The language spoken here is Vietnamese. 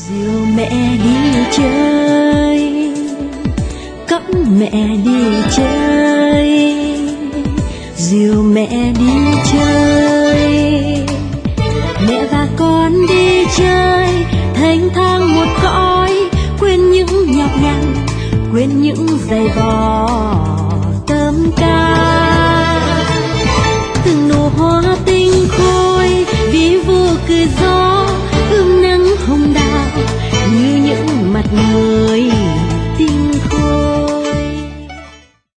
Dìu mẹ đi chơi, cõng mẹ đi chơi, dìu mẹ đi chơi. Mẹ và con đi chơi, thênh thang một cõi, quên những nhọc nhằn, quên những giày vò tớm ca.